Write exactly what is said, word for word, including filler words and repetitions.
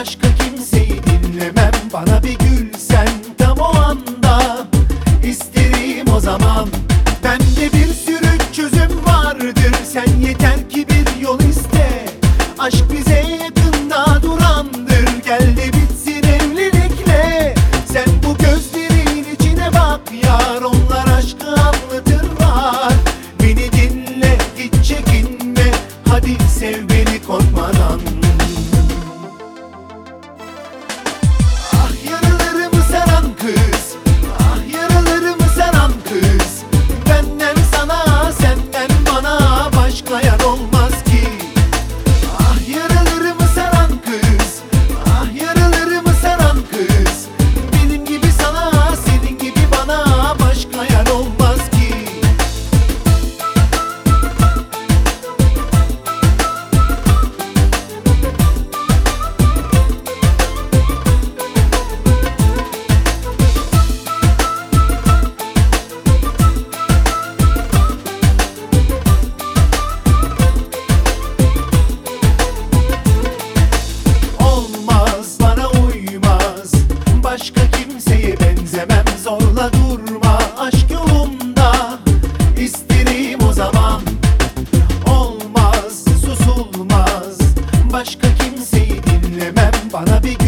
başka kimseyi dinlemem. Bana bir gül sen tam o anda, isterim o zaman. Bende bir sürü çözüm vardır, sen yeter ki bir yol iste. Aşk bize yakında durandır, gel de bitsin evlilikle. Sen bu gözlerin içine bak yar, onlar aşkı anlatırlar. Beni dinle, hiç çekinme, hadi sev beni korkmadan. Ah yaralarımı saran kız, ah yaralarımı saran kız. Benden sana, senden bana başka yar olmaz ki. Ah yaralarımı saran kız, ah yaralarımı saran kız. Benim gibi sana, senin gibi bana başka yar olmaz ki. Olmaz, bana uymaz, başka kimseye benzemem. Zorla durma aşk yolunda, isterim o zaman. Olmaz, susulmaz, başka kimseyi dinlemem. Bana bir